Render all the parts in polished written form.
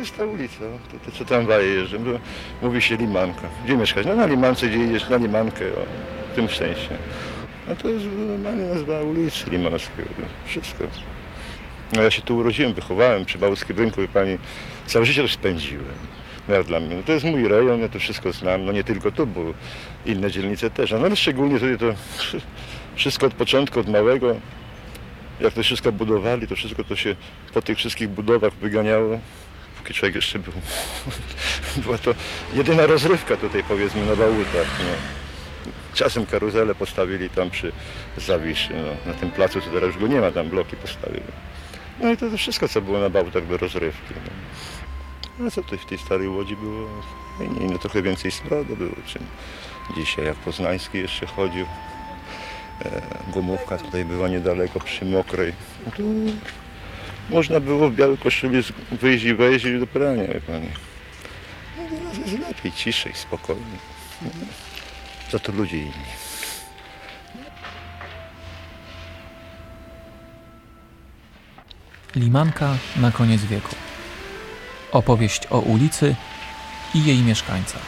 jest ta ulica, to co tramwaje jeżdżą, mówi się Limanka. Gdzie mieszkać? No na Limance, gdzie idziesz na Limankę, w tym sensie. A to jest normalnie nazwa ulicy Limanowskiej, wszystko. No ja się tu urodziłem, wychowałem przy Bałtyckim Rynku, wie pani, całe życie to spędziłem. No jak dla mnie, no to jest mój rejon, ja to wszystko znam, no nie tylko tu, bo inne dzielnice też, no ale szczególnie tutaj to wszystko od początku, od małego, jak to wszystko budowali, to wszystko to się po tych wszystkich budowach wyganiało, póki człowiek jeszcze był. Była to jedyna rozrywka tutaj, powiedzmy, na Bałutach. No. Czasem karuzelę postawili tam przy Zawiszy, no, na tym placu, co teraz już go nie ma, tam bloki postawili. No i to wszystko, co było na Bałtach do rozrywki. No. A co tutaj w tej starej Łodzi było? No, trochę więcej sprawy było, czym dzisiaj, jak Poznański jeszcze chodził. Gumówka tutaj była niedaleko przy Mokrej. No to można było w białej koszuli wyjść i wejść do prania, wie pani. No teraz jest lepiej, ciszej, spokojniej. No. Za to ludzie inni. Limanka na koniec wieku. Opowieść o ulicy i jej mieszkańcach.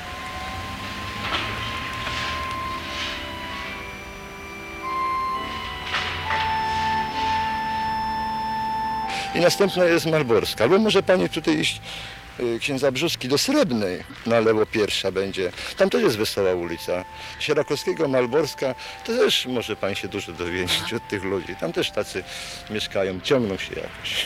I następna jest Malborska. Albo może pani tutaj iść księdza Brzózki do Srebrnej, na lewo pierwsza będzie. Tam też jest wesoła ulica. Sierakowskiego, Malborska, to też może pani się dużo dowiedzieć od tych ludzi. Tam też tacy mieszkają, ciągną się jakoś.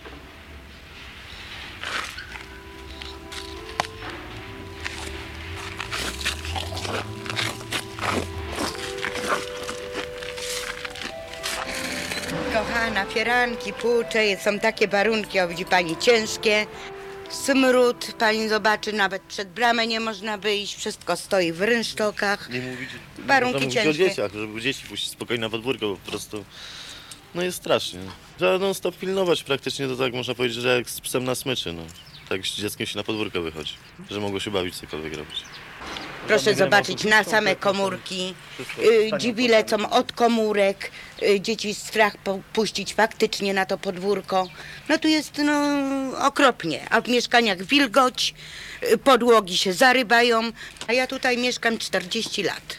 Kochana, fieranki, płucze, są takie warunki, o widzi pani, ciężkie. Smród, pani zobaczy, nawet przed bramę nie można wyjść, wszystko stoi w rynsztokach. Nie mówić, warunki mówić ciężkie. o dzieciach, żeby dzieci puścić spokojnie na podwórko po prostu. No jest strasznie. Trzeba non stop pilnować praktycznie, to tak można powiedzieć, że jak z psem na smyczy, no. Tak z dzieckiem się na podwórko wychodzi, że mogło się bawić, cokolwiek robić. Proszę zobaczyć na same komórki, dziwi lecą od komórek, dzieci strach puścić faktycznie na to podwórko. No tu jest okropnie, a w mieszkaniach wilgoć, podłogi się zarybają, a ja tutaj mieszkam 40 lat.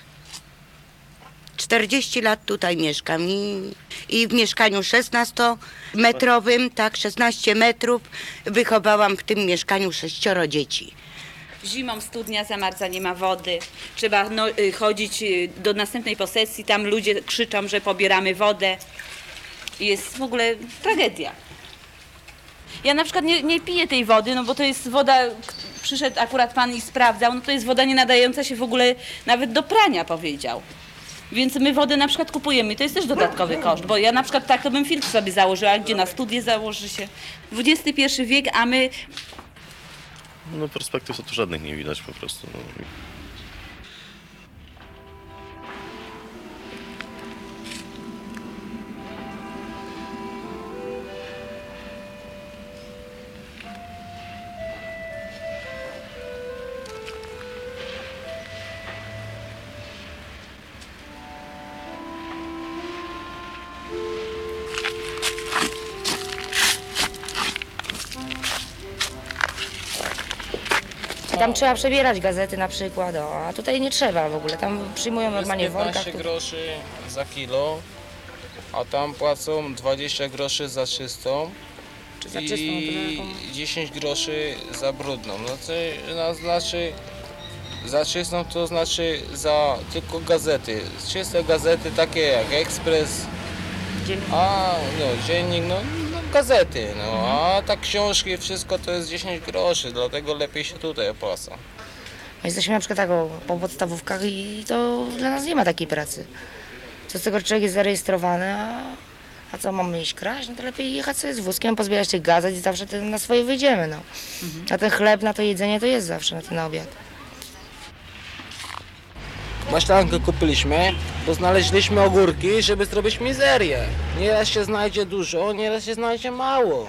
40 lat tutaj mieszkam i w mieszkaniu 16-metrowym, tak, 16 metrów, wychowałam w tym mieszkaniu 6 dzieci. Zimą studnia zamarza, nie ma wody. Trzeba chodzić do następnej posesji, tam ludzie krzyczą, że pobieramy wodę. Jest w ogóle tragedia. Ja na przykład nie piję tej wody, no bo to jest woda, przyszedł akurat pan i sprawdzał, no to jest woda nie nadająca się w ogóle nawet do prania, powiedział. Więc my wodę na przykład kupujemy, to jest też dodatkowy koszt, bo ja na przykład tak to bym filtr sobie założyła, gdzie na studię założy się. XXI wiek, a my... No perspektyw to tu żadnych nie widać po prostu. No. Tam trzeba przebierać gazety na przykład, a tutaj nie trzeba w ogóle, tam przyjmują normalnie w workach. 15 groszy za kilo, a tam płacą 20 groszy za czystą Za czystą, i 10 groszy za brudną. Znaczy za czystą to znaczy za tylko gazety, czyste gazety takie jak Ekspres, dziennik, gazety, a tak książki, wszystko to jest 10 groszy, dlatego lepiej się tutaj opłaca. Jesteśmy na przykład po podstawówkach i to dla nas nie ma takiej pracy. Co z tego, że człowiek jest zarejestrowany, a co, mamy iść kraść? No to lepiej jechać sobie z wózkiem, pozbierać tych gazet i zawsze na swoje wyjdziemy, no. A ten chleb na to jedzenie to jest zawsze na ten obiad. Maślankę kupiliśmy, bo znaleźliśmy ogórki, żeby zrobić mizerię. Nieraz się znajdzie dużo, nieraz się znajdzie mało.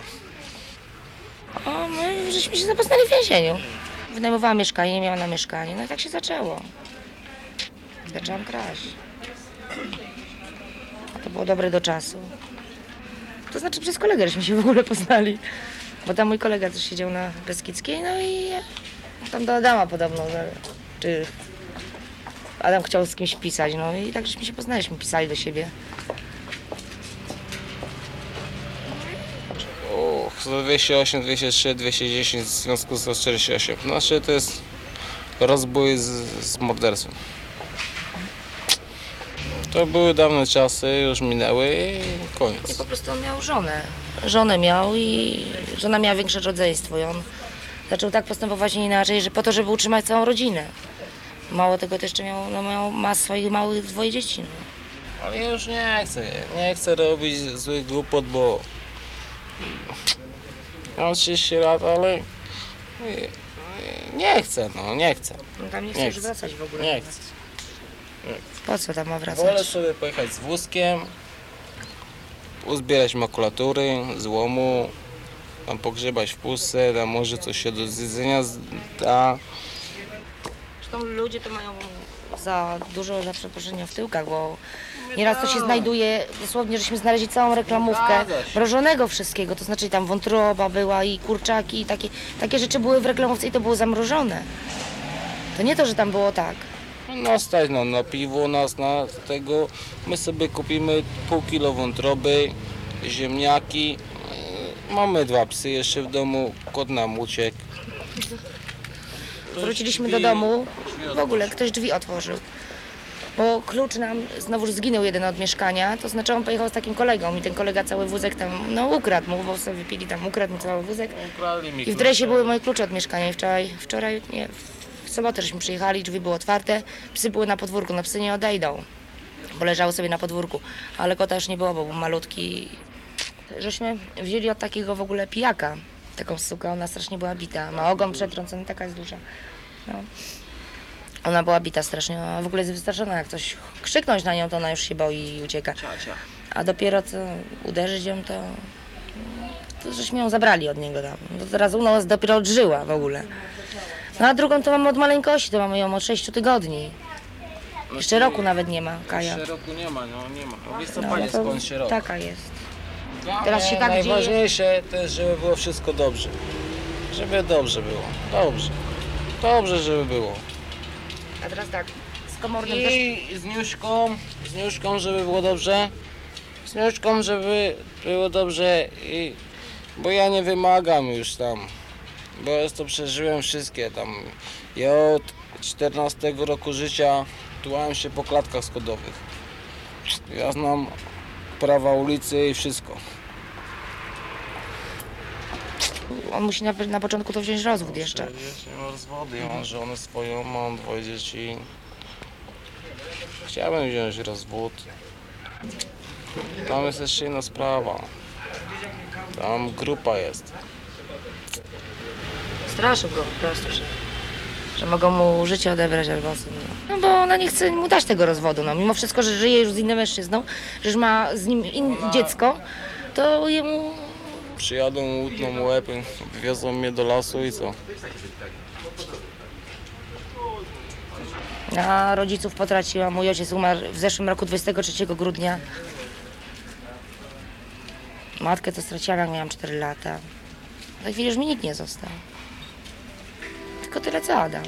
My żeśmy się zapoznali w więzieniu. Wynajmowałam mieszkanie, nie miałam na mieszkanie, no i tak się zaczęło. Zaczęłam kraść. A to było dobre do czasu. To znaczy przez kolegę żeśmy się w ogóle poznali. Bo tam mój kolega też siedział na Beskidzkiej, no i tam do Adama podobno, czy Adam chciał z kimś pisać, no i tak żeśmy się poznaliśmy, pisali do siebie. 208, 203, 210 w związku z 148. Znaczy to jest rozbój z morderstwem. To były dawne czasy, już minęły i koniec. I po prostu on miał żonę. Żonę miał i żona miała większe rodzeństwo i on zaczął tak postępować nie inaczej, że po to, żeby utrzymać całą rodzinę. Mało tego, to jeszcze ma swoich małych 2 dzieci. No. Ale ja już nie chcę robić złych głupot, bo mam 30 lat, ale nie chcę. No tam nie chce już wracać w ogóle. Nie chcę. Po co tam ma wracać? Wolę sobie pojechać z wózkiem, uzbierać makulatury, złomu, tam pogrzebać w pustce, tam może coś się do zjedzenia da. Zresztą ludzie to mają za dużo, za przeproszenia w tyłkach, bo nieraz to się znajduje, dosłownie, żeśmy znaleźli całą reklamówkę mrożonego wszystkiego, to znaczy tam wątroba była i kurczaki i takie rzeczy były w reklamówce i to było zamrożone. To nie to, że tam było tak. No stać na piwo nas na tego, my sobie kupimy pół kilo wątroby, ziemniaki, mamy 2 psy jeszcze w domu, kot nam uciekł. Wróciliśmy do domu, w ogóle ktoś drzwi otworzył. Bo klucz nam znowu zginął jeden od mieszkania, to znaczy on pojechał z takim kolegą i ten kolega cały wózek tam, ukradł mu, bo sobie wypili tam, ukradł mu cały wózek. I w dresie były moje klucze od mieszkania i w sobotę żeśmy przyjechali, drzwi były otwarte, psy były na podwórku, no psy nie odejdą, bo leżały sobie na podwórku, ale kota już nie było, bo był malutki. Żeśmy wzięli od takiego w ogóle pijaka, taką sukę, ona strasznie była bita, ma ogon przetrącony, taka jest duża. No. Ona była bita strasznie, a w ogóle jest wystraszona, jak coś krzyknąć na nią, to ona już się boi i ucieka. A dopiero co uderzyć ją, to żeśmy ją zabrali od niego tam. To teraz u nas dopiero odżyła w ogóle. No a drugą to mamy od maleńkości, to mamy ją od 6 tygodni. Jeszcze roku nawet nie ma, Kaja. Jeszcze roku nie ma, nie ma. W listopadzie skończy rok. Taka jest. Teraz się tak najważniejsze też, żeby było wszystko dobrze. Żeby dobrze było. Dobrze, żeby było. A teraz tak, z komornym też... I z Niuszką, żeby było dobrze. Z Niuszką, żeby było dobrze. Bo ja nie wymagam już tam. Bo ja to przeżyłem wszystkie tam. Ja od 14 roku życia tułałem się po klatkach schodowych. Ja znam prawa ulicy i wszystko. On musi na początku to wziąć rozwód jeszcze. Nie ma rozwody, ja mam żonę swoją, mam 2 dzieci. Chciałbym wziąć rozwód. Tam jest jeszcze inna sprawa. Tam grupa jest. Straszył go po prostu, że mogą mu życie odebrać albo co. No bo ona nie chce mu dać tego rozwodu, no. Mimo wszystko, że żyje już z innym mężczyzną, że już ma z nim dziecko, to jemu... Przyjadą, łutną mu łeb, wiozą mnie do lasu i co? A rodziców potraciła, mój ojciec umarł w zeszłym roku 23 grudnia. Matkę to straciłam, jak miałam 4 lata. W tej chwili już mi nikt nie został. Tylko tyle co Adam.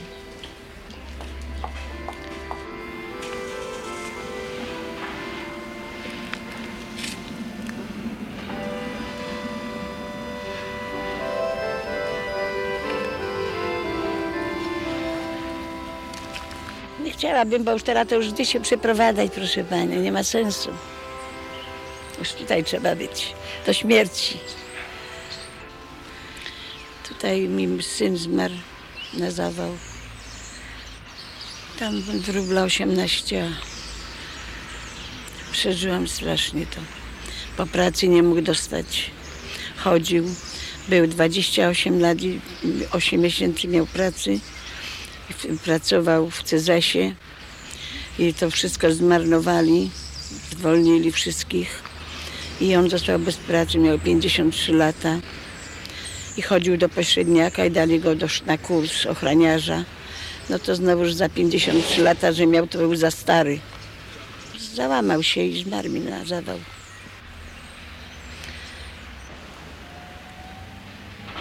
Nie chciałabym, bo już teraz to już gdzieś się przeprowadzać, proszę pani, nie ma sensu. Już tutaj trzeba być, do śmierci. Tutaj mi syn zmarł na zawał. Tam wróbla 18. Przeżyłam strasznie to. Po pracy nie mógł dostać. Chodził. Był 28 lat i 8 miesięcy miał pracy. Pracował w Cezasie i to wszystko zmarnowali. Zwolnili wszystkich. I on został bez pracy, miał 53 lata. I chodził do pośredniaka i dali go na kurs ochroniarza. No to znowuż za 53 lata, że miał, to był za stary. Załamał się i zmarł mi na zawał.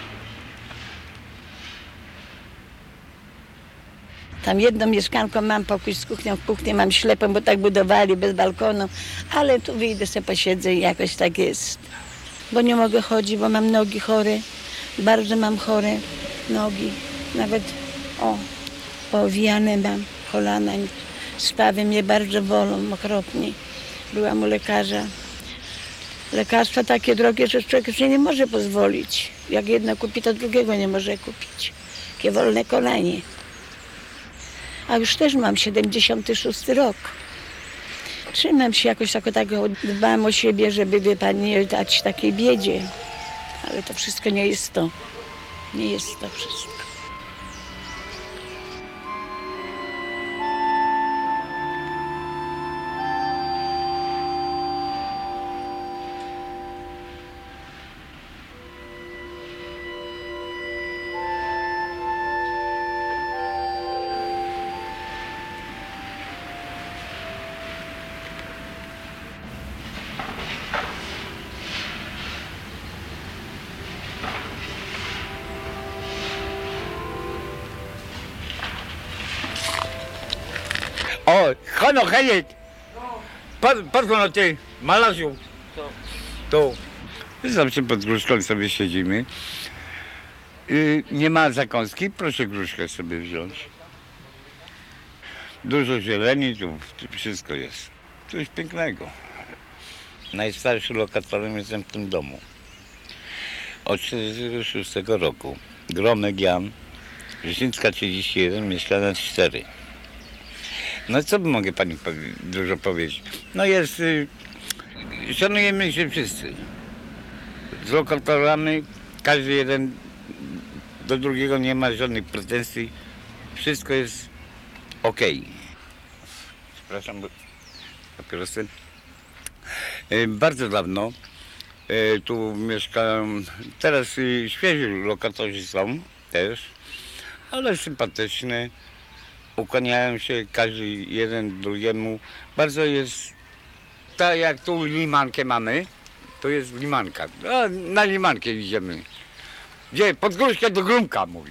Tam jedno mieszkanko mam, pokój z kuchnią, w kuchni mam ślepą, bo tak budowali, bez balkonu, ale tu wyjdę sobie posiedzę i jakoś tak jest. Bo nie mogę chodzić, bo mam nogi chore, bardzo mam chore nogi, nawet poowijane mam kolana, spawy mnie bardzo bolą okropnie. Byłam u lekarza. Lekarstwa takie drogie, że człowiek się nie może pozwolić. Jak jedno kupi, to drugiego nie może kupić. Takie wolne kolanie. A już też mam 76 rok. Trzymam się jakoś tak, dbam o siebie, żeby, wie pan, nie dać takiej biedzie. Ale to wszystko nie jest to. Nie jest to wszystko. O, Hano, Heniek! Patrz na ty, malarzu. Tu. Zawsze pod gruszką sobie siedzimy. Nie ma zakąski, proszę gruszkę sobie wziąć. Dużo zieleni, tu wszystko jest. Coś pięknego. Najstarszym lokatorem jestem w tym domu. Od 1946 roku. Gromek Jan, Wrześnicka 31, mieszkania 4. No co mogę pani dużo powiedzieć? No jest, szanujemy się wszyscy. Z lokatorami każdy jeden do drugiego nie ma żadnych pretensji. Wszystko jest okej. Przepraszam, papierosy. Bardzo dawno tu mieszkają, teraz świeży lokatorzy są też, ale sympatyczne. Ukłaniają się każdy jeden drugiemu. Bardzo jest, tak jak tu limankę mamy, to jest limanka. Na limankę idziemy. Gdzie? Pod gruszkę do grumka, mówi.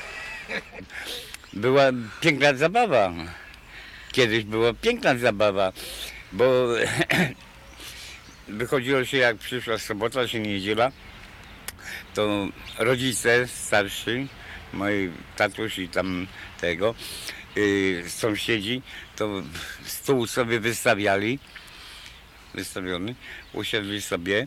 Była piękna zabawa. Kiedyś była piękna zabawa, bo wychodziło się, jak przyszła sobota czy niedziela, to rodzice starsi, moi tatuś i tam tego, sąsiedzi, to stół sobie wystawiony, usiedli sobie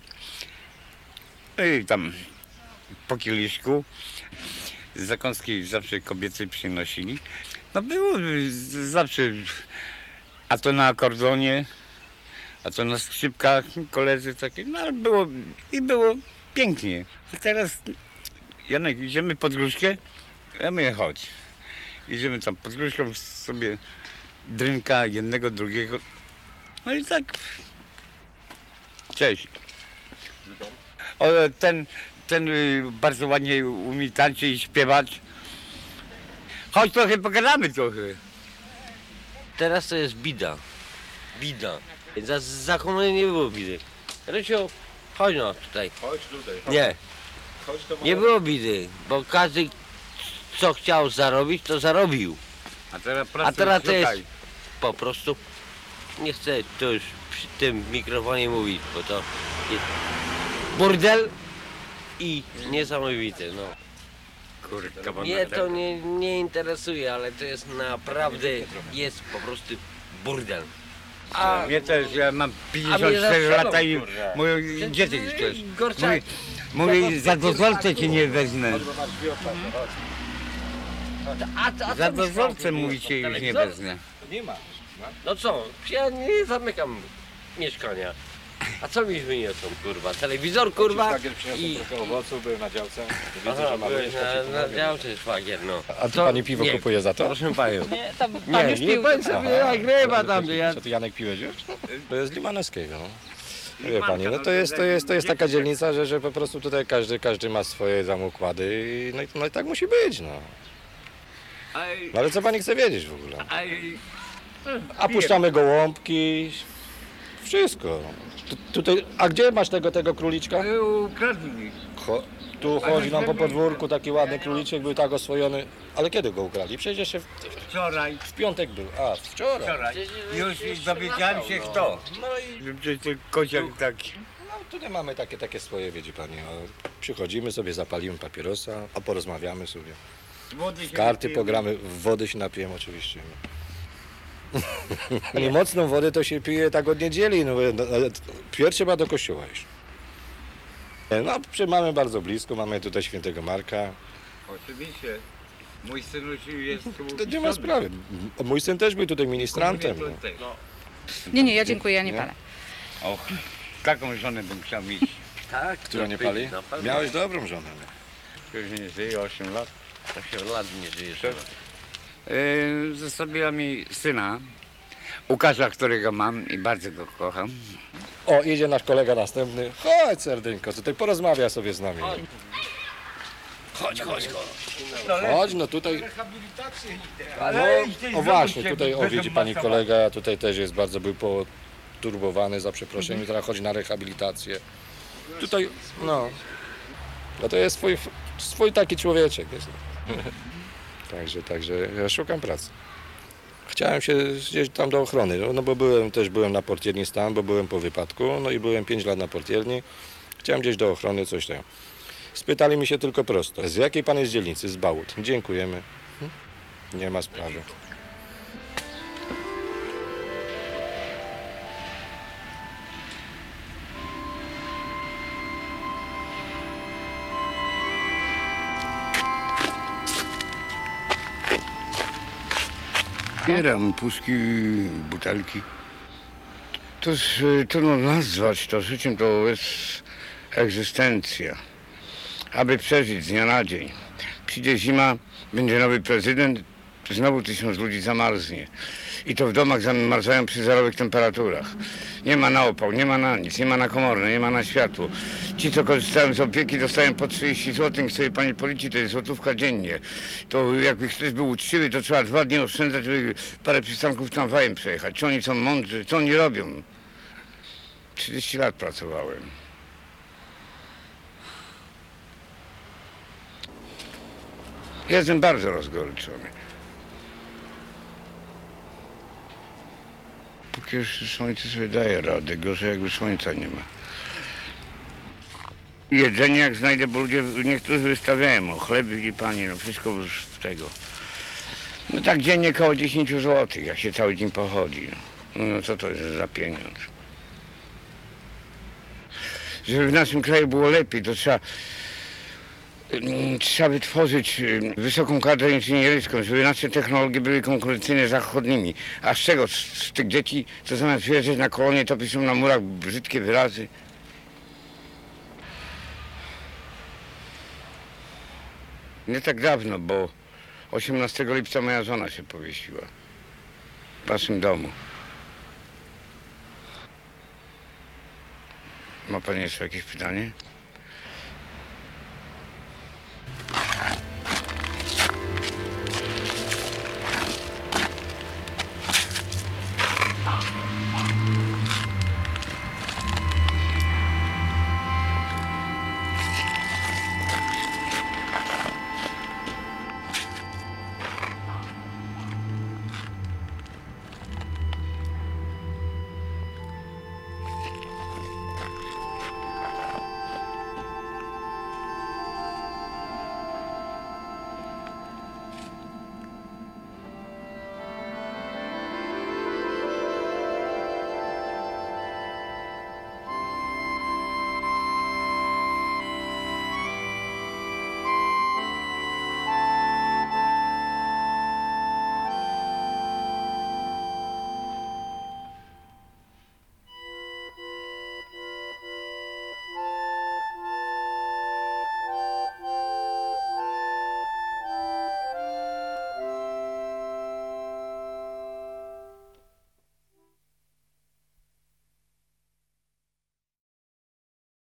i tam po kieliszku, zakąski zawsze kobiety przynosili. No było zawsze, a to na akordeonie, a to na skrzypkach, koledzy takie, no ale było pięknie. A teraz, Janek, idziemy pod gruszkę? Ja mówię, chodź. Idziemy tam pod gruszką sobie drinka jednego, drugiego. No i tak. Cześć. O, ten bardzo ładnie umie tańczyć i śpiewać. Chodź trochę, pogadamy trochę. Teraz to jest bida. Bida. Za komuny nie było bidy. Rysiu, chodź no tutaj. Chodź tutaj. Nie. Nie było bidy, bo każdy co chciał zarobić, to zarobił. A teraz to jest po prostu, nie chcę to już przy tym mikrofonie mówić, bo to jest burdel i niesamowity, no. Mnie to nie interesuje, ale to jest naprawdę, jest po prostu burdel. Mnie też, ja mam 54 lata i mówię, gdzie ty chcesz? Mówię, za dozorcę cię nie wezmę. Za dozorcę mówicie już nie wezmę. No co, ja nie zamykam mieszkania. A co mi wyniosą, kurwa? Telewizor, kurwa i... trochę owoców, byłem na działce. Widzę, Aha, że malujesz, byłeś na działce, szwagier, no. A ty pani piwo kupuje za to? Proszę panią. Nie, tam Nie pan sobie nagrywa tam, ja... Co ty, Janek, piłeś już? To jest Limanowskiego, no. Wie pani, no to jest taka dzielnica, że po prostu tutaj każdy ma swoje tam układy i no i tak musi być, no. No ale co pani chce wiedzieć w ogóle? A puszczamy gołąbki, wszystko. Tutaj, a gdzie masz tego króliczka? Ukradli mi. Tu chodzi nam po podwórku taki ładny króliczek, był tak oswojony. Ale kiedy go ukrali? Przecież jeszcze Wczoraj. w piątek był. A, wczoraj. Już dowiedziałem się kto. No i Że przecież ten kociak taki. no, tutaj mamy takie swoje, wiecie pani. Przychodzimy sobie, zapalimy papierosa, a porozmawiamy sobie. Wody W się karty napijemy. pogramy, w wodę się napijemy oczywiście. No. Mocną wodę to się pije tak od niedzieli, no, pierw trzeba do kościoła iść. No, mamy bardzo blisko, mamy tutaj świętego Marka. Oczywiście. Mój synuś jest tu. To nie ma sprawy. Mój syn też był tutaj ministrantem. No. Nie, ja dziękuję, ja nie palę. O, taką żonę bym chciał mieć. Tak, Która nie pali? Miałeś dobrą żonę. Już nie żyje 8 lat. 8 lat nie żyjesz. Zostawiła mi syna, Łukasza, którego mam i bardzo go kocham. O, idzie nasz kolega następny. Chodź, serdeńko, tutaj porozmawia sobie z nami. Chodź. Chodź, no tutaj. No, o właśnie, tutaj, o widzi pani kolega, tutaj też jest bardzo, był poturbowany, za przeproszeniem, teraz chodzi na rehabilitację. Tutaj, no to jest swój taki człowieczek. Jest. Także ja szukam pracy. Chciałem się gdzieś tam do ochrony, no bo byłem na portierni stan, bo byłem po wypadku, no i byłem 5 lat na portierni. Chciałem gdzieś do ochrony, coś tam. Spytali mi się tylko prosto, z jakiej pan jest dzielnicy? Z Bałut. Dziękujemy. Nie ma sprawy. Zbieram puszki, butelki. To jest trudno nazwać to życiem, to jest egzystencja. Aby przeżyć z dnia na dzień. Przyjdzie zima, będzie nowy prezydent, znowu 1000 ludzi zamarznie. I to w domach zamarzają przy zerowych temperaturach. Nie ma na opał, nie ma na nic, nie ma na komorne, nie ma na światło. Ci, co korzystają z opieki, dostają po 30 zł, niech sobie pani policzy, to jest złotówka dziennie. To jakby ktoś był uczciwy, to trzeba 2 dni oszczędzać, żeby parę przystanków tramwajem przejechać. Czy oni są mądrzy, co oni robią? 30 lat pracowałem. Jestem bardzo rozgoryczony. Póki już słońce sobie daje radę, gorzej jakby słońca nie ma. Jedzenie jak znajdę, bo ludzie, niektórzy wystawiają, chleb, widzi pani, no wszystko już z tego. No tak dziennie około 10 zł, jak się cały dzień pochodzi. No co to jest za pieniądz? Żeby w naszym kraju było lepiej, to trzeba wytworzyć wysoką kadrę inżynieryjską, żeby nasze technologie były konkurencyjne z zachodnimi. A z czego? Z tych dzieci, co zamiast wyjeżdżać na kolonie, to piszą na murach brzydkie wyrazy. Nie tak dawno, bo 18 lipca moja żona się powiesiła. W waszym domu. Ma pani jeszcze jakieś pytanie?